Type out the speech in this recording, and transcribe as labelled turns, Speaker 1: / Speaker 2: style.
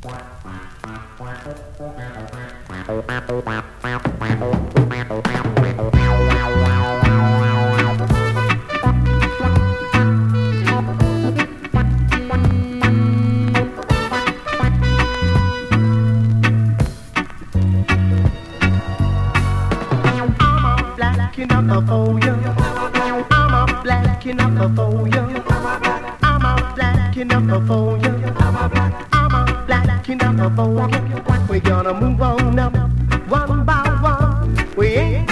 Speaker 1: up for you. I'm a blacking up for you. I'm a blacking up for you. I'm a blacking up for you. We're gonna move on up one by one. We ain't